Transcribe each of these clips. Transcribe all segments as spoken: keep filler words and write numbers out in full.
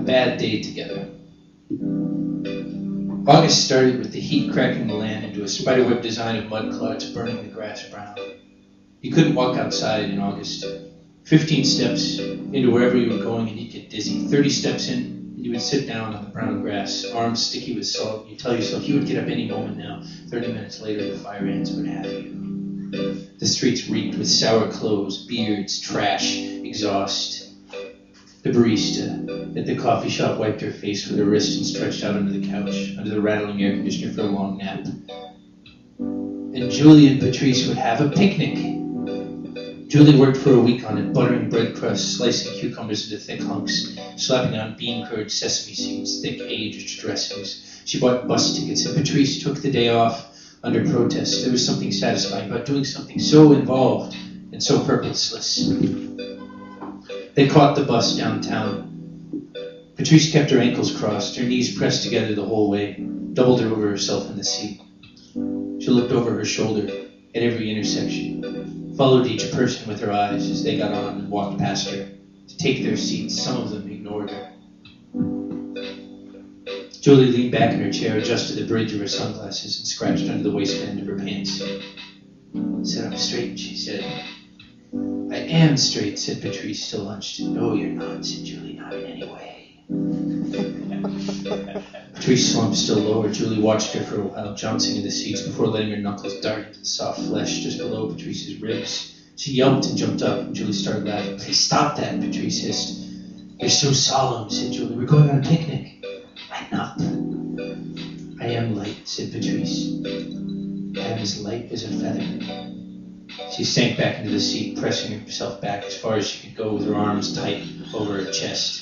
bad day together. August started with the heat cracking the land into a spiderweb design of mud clouds burning the grass brown. You couldn't walk outside in August. Fifteen steps into wherever you were going and you'd get dizzy. Thirty steps in and you would sit down on the brown grass, arms sticky with salt. You tell yourself you would get up any moment now. Thirty minutes later, the fire ants would have you. The streets reeked with sour clothes, beards, trash, exhaust. The barista at the coffee shop wiped her face with her wrist and stretched out under the couch, under the rattling air conditioner for a long nap. And Julie and Patrice would have a picnic. Julie worked for a week on it, buttering bread crusts, slicing cucumbers into thick hunks, slapping on bean curd, sesame seeds, thick aged dressings. She bought bus tickets, and Patrice took the day off under protest. There was something satisfying about doing something so involved and so purposeless. They caught the bus downtown. Patrice kept her ankles crossed, her knees pressed together the whole way, doubled her over herself in the seat. She looked over her shoulder at every intersection, followed each person with her eyes as they got on and walked past her to take their seats. Some of them ignored her. Julie leaned back in her chair, adjusted the bridge of her sunglasses, and scratched under the waistband of her pants. "Sit up straight," she said. "I am straight," said Patrice, still hunched. "No, you're not," said Julie, "not in any way." Patrice slumped still lower. Julie watched her for a while, jouncing in the seats before letting her knuckles dart into the soft flesh just below Patrice's ribs. She yelped and jumped up, and Julie started laughing. "Please stop that," Patrice hissed. "You're so solemn," said Julie. "We're going on a picnic." "Lighten up." "I am light," said Patrice. "I am as light as a feather." She sank back into the seat, pressing herself back as far as she could go with her arms tight over her chest.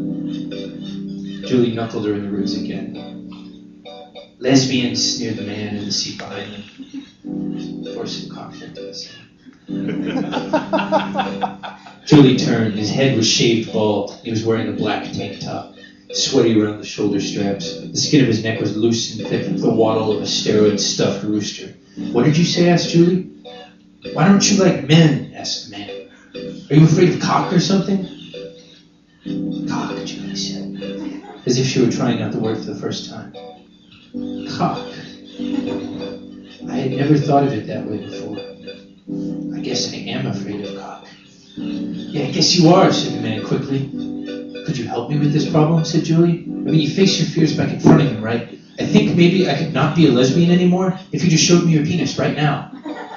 Julie knuckled her in the ribs again. "Lesbians," sneered the man in the seat behind them. Forced some confidence into the seat. Julie turned. His head was shaved bald. He was wearing a black tank top, sweaty around the shoulder straps. The skin of his neck was loose and thick with the waddle of a steroid-stuffed rooster. "What did you say?" asked Julie. "Why don't you like men?" asked the man. "Are you afraid of cock or something?" "Cock," Julie said, as if she were trying out the word for the first time. "Cock. I had never thought of it that way before. I guess I am afraid of cock." "Yeah, I guess you are," said the man quickly. "Could you help me with this problem?" said Julie. "I mean, you face your fears by confronting them, right? I think maybe I could not be a lesbian anymore if you just showed me your penis right now."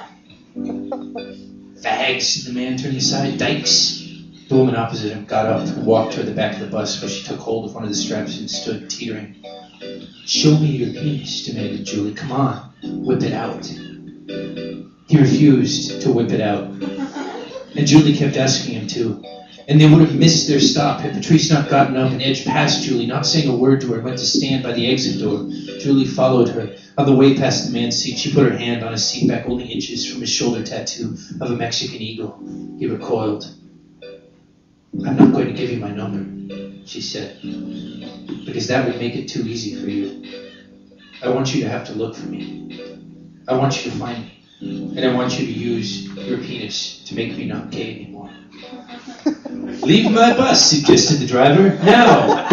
"Fags," said the man, turning aside. "Dykes." The woman opposite him got up and walked toward the back of the bus, where she took hold of one of the straps and stood teetering. "Show me your penis," demanded Julie. "Come on, whip it out." He refused to whip it out, and Julie kept asking him to. And they would have missed their stop had Patrice not gotten up and edged past Julie, not saying a word to her, went to stand by the exit door. Julie followed her. On the way past the man's seat, she put her hand on his seat back, only inches from his shoulder tattoo of a Mexican eagle. He recoiled. "I'm not going to give you my number," she said, "because that would make it too easy for you. I want you to have to look for me. I want you to find me. And I want you to use your penis to make me not gay anymore." "Leave my bus," suggested the driver. "Now!"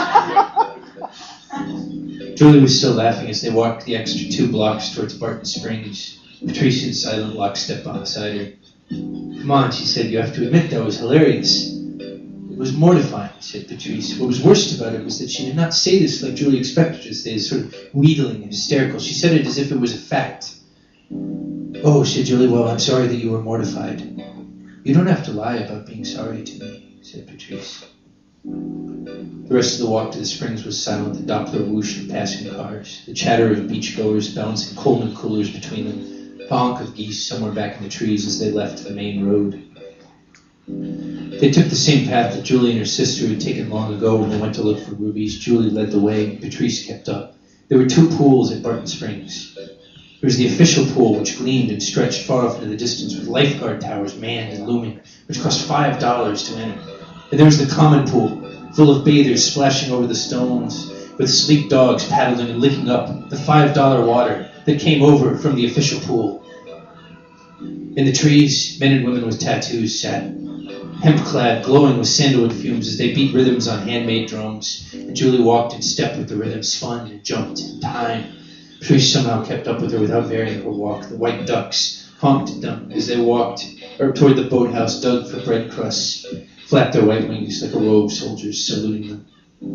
Julie was still laughing as they walked the extra two blocks towards Barton Springs. Patrice in silent lockstep beside her. "Come on," she said. "You have to admit that was hilarious." "It was mortifying," said Patrice. What was worst about it was that she did not say this like Julie expected her to say, sort of wheedling and hysterical. She said it as if it was a fact. "Oh," said Julie, "well, I'm sorry that you were mortified." "You don't have to lie about being sorry to me," said Patrice. The rest of the walk to the springs was silent, the Doppler whoosh of passing cars, the chatter of beachgoers balancing Coleman coolers between them, the honk of geese somewhere back in the trees as they left the main road. They took the same path that Julie and her sister had taken long ago when they went to look for rubies. Julie led the way, and Patrice kept up. There were two pools at Barton Springs. There was the official pool, which gleamed and stretched far off into the distance with lifeguard towers manned and looming, which cost five dollars to enter. And there was the common pool, full of bathers splashing over the stones, with sleek dogs paddling and licking up the five dollar water that came over from the official pool. In the trees, men and women with tattoos sat. hemp-clad, glowing with sandalwood fumes as they beat rhythms on handmade drums, and Julie walked in step with the rhythm, spun and jumped in time. Patrice somehow kept up with her without varying her walk. The white ducks honked at them as they walked or toward the boathouse, dug for bread crusts, flapped their white wings like a row of soldiers saluting them.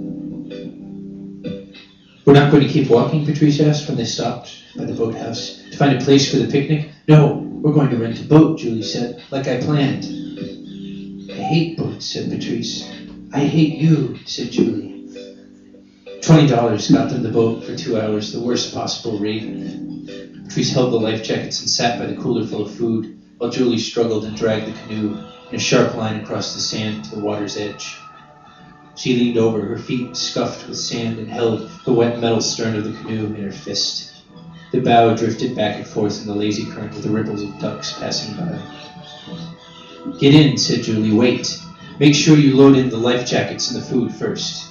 "We're not going to keep walking?" Patrice asked when they stopped by the boathouse. "To find a place for the picnic?" "No, we're going to rent a boat," Julie said, "like I planned." "I hate boats," said Patrice. "I hate you," said Julie. Twenty dollars got them the boat for two hours, the worst possible rate. Patrice held the life jackets and sat by the cooler full of food, while Julie struggled and dragged the canoe in a sharp line across the sand to the water's edge. She leaned over, her feet scuffed with sand, and held the wet metal stern of the canoe in her fist. The bow drifted back and forth in the lazy current with the ripples of ducks passing by. "Get in," said Julie. "Wait. Make sure you load in the life jackets and the food first."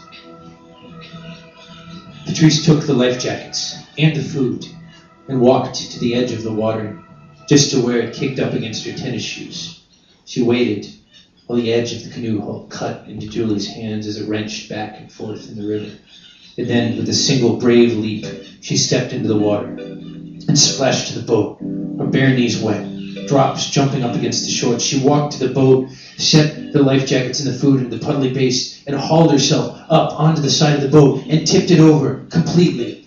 Patrice took the life jackets and the food and walked to the edge of the water, just to where it kicked up against her tennis shoes. She waited while the edge of the canoe hull cut into Julie's hands as it wrenched back and forth in the river. And then, with a single brave leap, she stepped into the water and splashed to the boat, her bare knees wet, drops jumping up against the shore. She walked to the boat, set the life jackets and the food into the puddly base, and hauled herself up onto the side of the boat and tipped it over completely.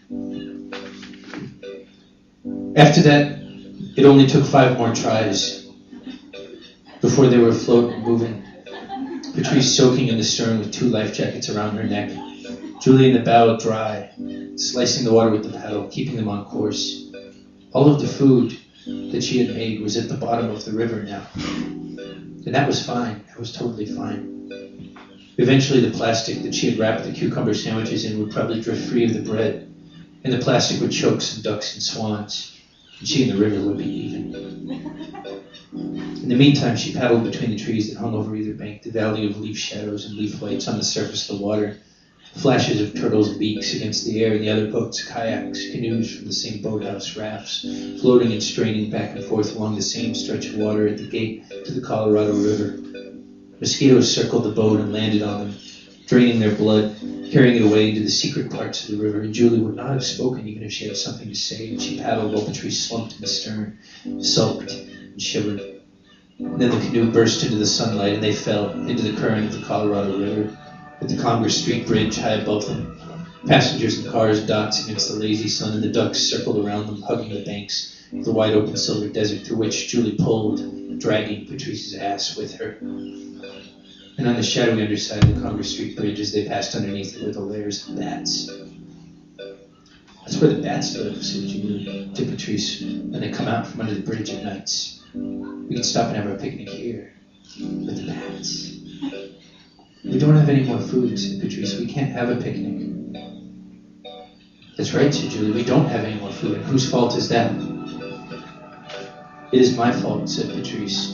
After that, it only took five more tries before they were afloat and moving. Patrice soaking in the stern with two life jackets around her neck. Julie in the bow dry, slicing the water with the paddle, keeping them on course. All of the food that she had made was at the bottom of the river now. And that was fine. That was totally fine. Eventually the plastic that she had wrapped the cucumber sandwiches in would probably drift free of the bread, and the plastic would choke some ducks and swans, and she and the river would be even. In the meantime, she paddled between the trees that hung over either bank, the valley of leaf shadows and leaf lights on the surface of the water, flashes of turtles' beaks against the air, and the other boats, kayaks, canoes from the same boathouse, rafts, floating and straining back and forth along the same stretch of water at the gate to the Colorado River. Mosquitoes circled the boat and landed on them, draining their blood, carrying it away into the secret parts of the river, and Julie would not have spoken even if she had something to say, and she paddled while Patrice slumped in the stern, sulked and shivered. And then the canoe burst into the sunlight, and they fell into the current of the Colorado River, with the Congress Street Bridge high above them. Passengers and cars dots against the lazy sun, and the ducks circled around them, hugging the banks of the wide open silver desert through which Julie pulled, dragging Patrice's ass with her. And on the shadowy underside of the Congress Street Bridge, as they passed underneath it, were the layers of bats. "That's where the bats live," said Julie to Patrice, "and they come out from under the bridge at nights. We can stop and have our picnic here with the bats." "We don't have any more food," said Patrice. "We can't have a picnic." "That's right," said Julie. "We don't have any more food. And whose fault is that?" "It is my fault," said Patrice.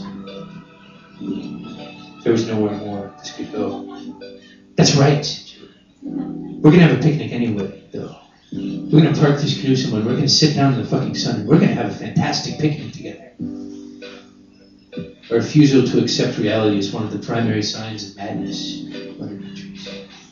There was nowhere more this could go. "That's right," said Julie. "We're going to have a picnic anyway, though. We're going to park this canoe somewhere. We're going to sit down in the fucking sun, and we're going to have a fantastic picnic together." "A refusal to accept reality is one of the primary signs of madness," muttered Patrice.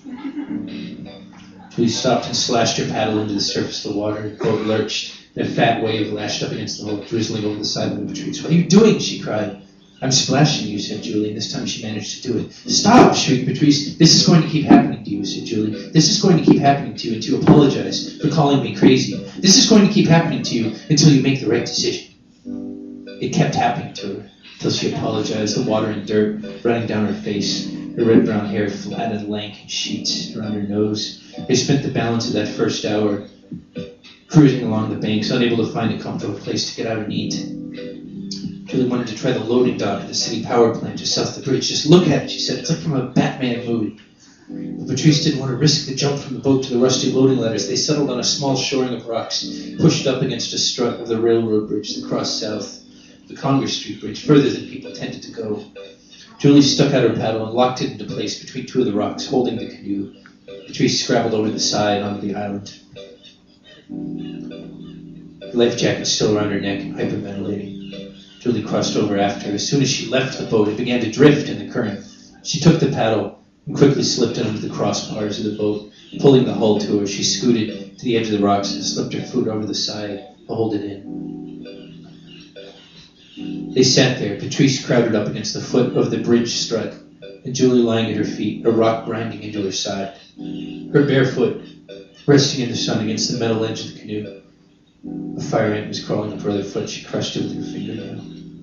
Julie stopped and slashed her paddle into the surface of the water. The boat lurched, and a fat wave lashed up against the hull, drizzling over the side of Patrice. "What are you doing?" she cried. "I'm splashing you," said Julie, and this time she managed to do it. "Stop!" shrieked Patrice. "This is going to keep happening to you," said Julie. "This is going to keep happening to you until you apologize for calling me crazy. This is going to keep happening to you until you make the right decision." It kept happening to her until she apologized, the water and dirt running down her face, her red-brown hair flat and lank in sheets around her nose. They spent the balance of that first hour cruising along the banks, unable to find a comfortable place to get out and eat. Julie wanted to try the loading dock at the city power plant just south of the bridge. "Just look at it," she said. "It's like from a Batman movie." But Patrice didn't want to risk the jump from the boat to the rusty loading ladders. They settled on a small shoring of rocks, pushed up against a strut of the railroad bridge that crossed south, the Congress Street Bridge, further than people tended to go. Julie stuck out her paddle and locked it into place between two of the rocks, holding the canoe. Patrice scrabbled over the side onto the island. The life jacket still around her neck, hyperventilating. Julie crossed over after her. As soon as she left the boat, it began to drift in the current. She took the paddle and quickly slipped it under the crossbars of the boat, pulling the hull to her. She scooted to the edge of the rocks and slipped her foot over the side to hold it in. They sat there, Patrice crowded up against the foot of the bridge strut, and Julie lying at her feet, a rock grinding into her side. Her bare foot resting in the sun against the metal edge of the canoe. A fire ant was crawling up her other foot. She crushed it with her fingernail.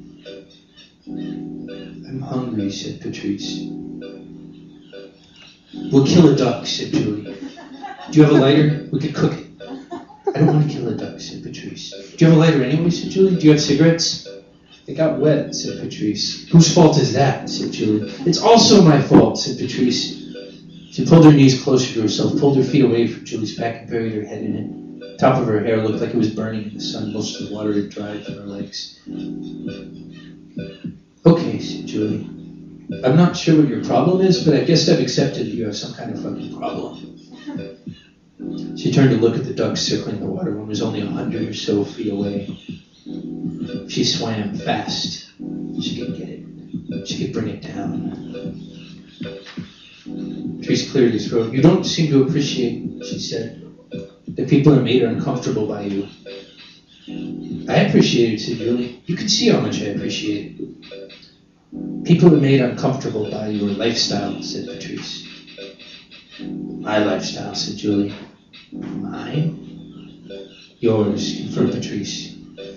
I'm hungry, said Patrice. We'll kill a duck, said Julie. Do you have a lighter? We could cook it. I don't want to kill a duck, said Patrice. Do you have a lighter anyway, said Julie? Do you have cigarettes? They got wet, said Patrice. Whose fault is that, said Julie. It's also my fault, said Patrice. She pulled her knees closer to herself, pulled her feet away from Julie's back and buried her head in it. The top of her hair looked like it was burning in the sun. Most of the water had dried from her legs. Okay, said Julie. I'm not sure what your problem is, but I guess I've accepted that you have some kind of fucking problem. She turned to look at the ducks circling the water. One was only a hundred or so feet away. She swam fast. She could get it. She could bring it down. Patrice cleared his throat. You don't seem to appreciate, she said. The people are made uncomfortable by you. I appreciate it, said Julie. You can see how much I appreciate it. People are made uncomfortable by your lifestyle, said Patrice. My lifestyle, said Julie. Mine? Yours, confirmed Patrice.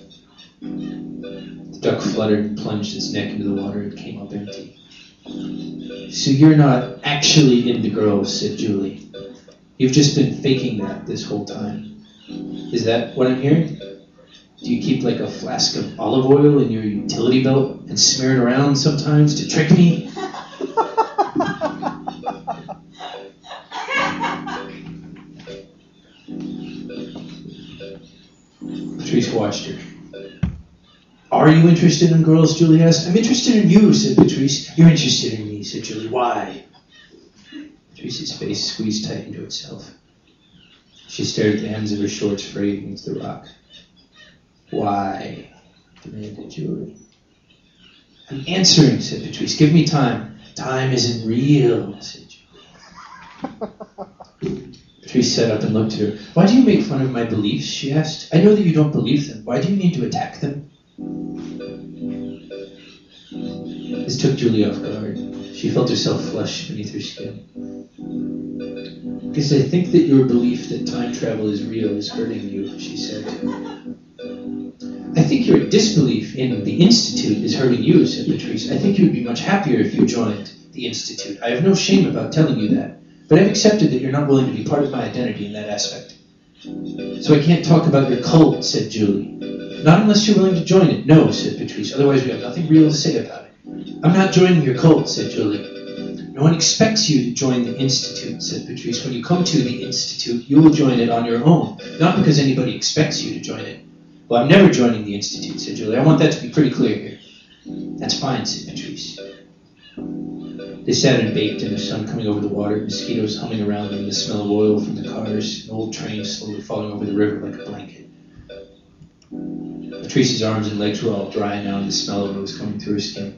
The duck fluttered and plunged its neck into the water. It came up empty. So you're not actually into girls, said Julie. You've just been faking that this whole time. Is that what I'm hearing? Do you keep like a flask of olive oil in your utility belt and smear it around sometimes to trick me? Patrice watched her. Are you interested in girls, Julie asked. I'm interested in you, said Patrice. You're interested in me, said Julie. Why? Patrice's face squeezed tight into itself. She stared at the ends of her shorts frayed against the rock. Why? Demanded Julie. I'm answering, said Patrice. Give me time. Time isn't real, said Julie. Patrice sat up and looked at her. Why do you make fun of my beliefs, she asked. I know that you don't believe them. Why do you need to attack them? This took Julie off guard. She felt herself flush beneath her skin. Because I think that your belief that time travel is real is hurting you, she said. I think your disbelief in the Institute is hurting you, said Patrice. I think you would be much happier if you joined the Institute. I have no shame about telling you that, but I've accepted that you're not willing to be part of my identity in that aspect. So I can't talk about your cult, said Julie. Not unless you're willing to join it. No, said Patrice. Otherwise we have nothing real to say about it. I'm not joining your cult, said Julie. No one expects you to join the Institute, said Patrice. When you come to the Institute, you will join it on your own, not because anybody expects you to join it. Well, I'm never joining the Institute, said Julie. I want that to be pretty clear here. That's fine, said Patrice. They sat and baked in the sun coming over the water, mosquitoes humming around them, the smell of oil from the cars, an old train slowly falling over the river like a blanket. Patrice's arms and legs were all dry now, and the smell of it was coming through her skin.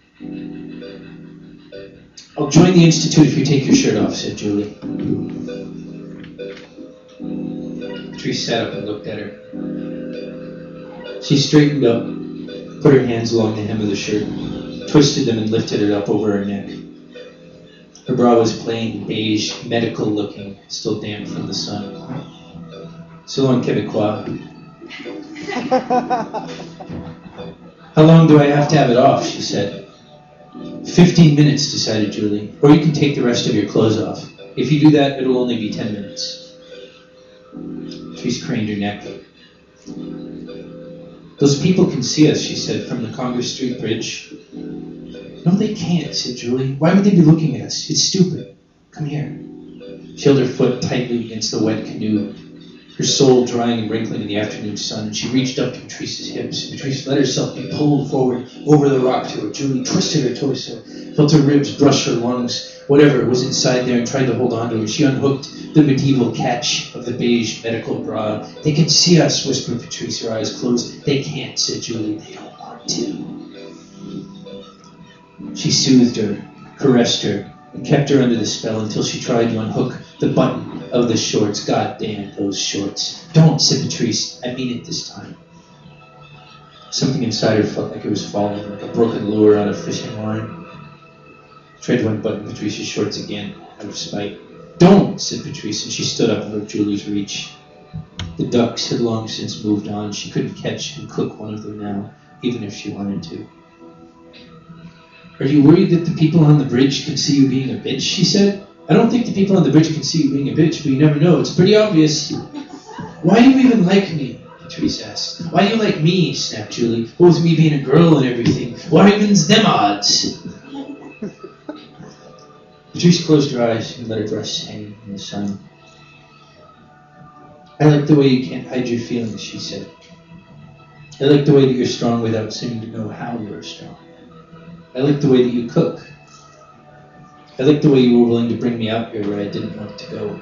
I'll join the Institute if you take your shirt off, said Julie. Patrice sat up and looked at her. She straightened up, put her hands along the hem of the shirt, twisted them and lifted it up over her neck. Her bra was plain, beige, medical-looking, still damp from the sun. Selon Québécois. How long do I have to have it off, she said. Fifteen minutes, decided Julie. Or you can take the rest of your clothes off. If you do that, it'll only be ten minutes. Patrice craned her neck. Those people can see us, she said, from the Congress Street Bridge. No, they can't, said Julie. Why would they be looking at us? It's stupid. Come here. She held her foot tightly against the wet canoe, her soul drying and wrinkling in the afternoon sun, and she reached up to Patrice's hips. Patrice let herself be pulled forward over the rock to her. Julie twisted her torso, felt her ribs brush her lungs, whatever was inside there, and tried to hold on to her. She unhooked the medieval catch of the beige medical bra. They can see us, whispered Patrice, her eyes closed. They can't, said Julie. They don't want too. She soothed her, caressed her, and kept her under the spell until she tried to unhook the button of the shorts. God damn those shorts. Don't, said Patrice. I mean it this time. Something inside her felt like it was falling, like a broken lure on a fishing line. Tried to unbutton Patrice's shorts again, out of spite. Don't, said Patrice, and she stood up out of Julie's reach. The ducks had long since moved on. She couldn't catch and cook one of them now, even if she wanted to. Are you worried that the people on the bridge can see you being a bitch, she said. I don't think the people on the bridge can see you being a bitch, but you never know. It's pretty obvious. Why do you even like me? Patrice asked. Why do you like me? Snapped Julie. What with me being a girl and everything? What even's them odds? Patrice closed her eyes and let her dress hang in the sun. I like the way you can't hide your feelings, she said. I like the way that you're strong without seeming to know how you're strong. I like the way that you cook. I like the way you were willing to bring me out here where I didn't want to go.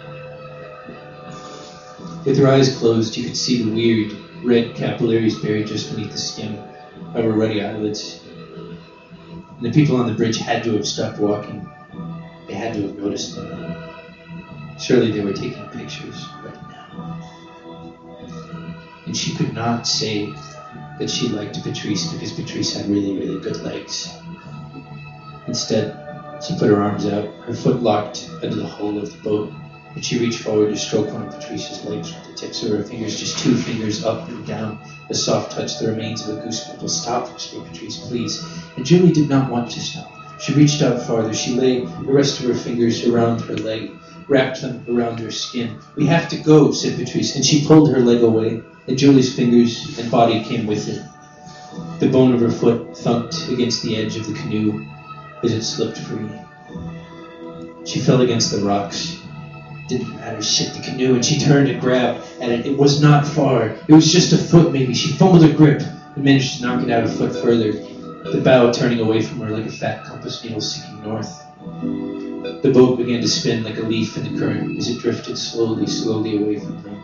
With her eyes closed, you could see the weird, red capillaries buried just beneath the skin of her ruddy eyelids. And the people on the bridge had to have stopped walking. They had to have noticed them. Surely they were taking pictures right now. And she could not say that she liked Patrice because Patrice had really, really good legs. Instead, she put her arms out, her foot locked under the hull of the boat, and she reached forward to stroke one of Patrice's legs with the tips of her fingers, just two fingers up and down, a soft touch the remains of a goosebump. Stop, whispered Patrice, please. And Julie did not want to stop. She reached out farther. She laid the rest of her fingers around her leg, wrapped them around her skin. We have to go, said Patrice, and she pulled her leg away, and Julie's fingers and body came with it. The bone of her foot thunked against the edge of the canoe as it slipped free. She fell against the rocks. Didn't matter, shit, the canoe, and she turned and grabbed at it. It was not far. It was just a foot, maybe. She fumbled her grip and managed to knock it out a foot further, the bow turning away from her like a fat compass needle seeking north. The boat began to spin like a leaf in the current as it drifted slowly, slowly away from them.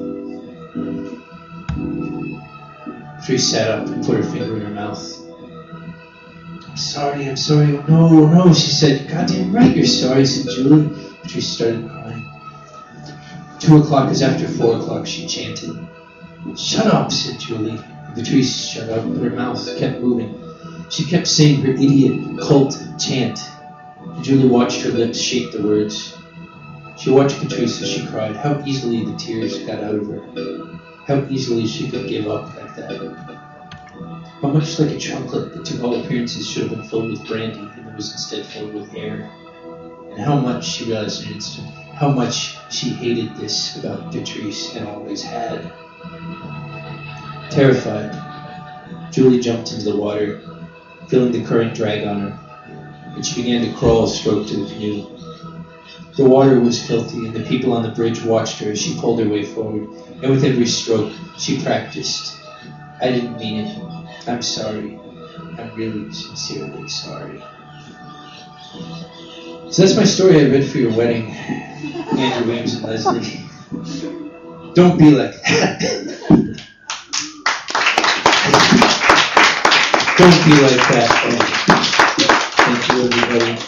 Patrice sat up and put her finger in her mouth. I'm sorry, I'm sorry. Oh, no, no, she said. Goddamn right you're sorry, said Julie. Patrice started crying. Two o'clock is after four o'clock, she chanted. Shut up, said Julie. Patrice shut up, but her mouth kept moving. She kept saying her idiot cult chant. Julie watched her lips shape the words. She watched Patrice as she cried. How easily the tears got out of her. How easily she could give up like that. How much like a chocolate that to all appearances should have been filled with brandy and was instead filled with air. And how much, she realized in an instant, how much she hated this about Patrice and always had. Terrified, Julie jumped into the water, feeling the current drag on her, and she began to crawl stroke to the canoe. The water was filthy, and the people on the bridge watched her as she pulled her way forward, and with every stroke, she practiced. I didn't mean it. I'm sorry. I'm really sincerely sorry. So that's my story I read for your wedding, Andrew, Williams, and Leslie. Don't be like that. Don't be like that. Thank you, everybody.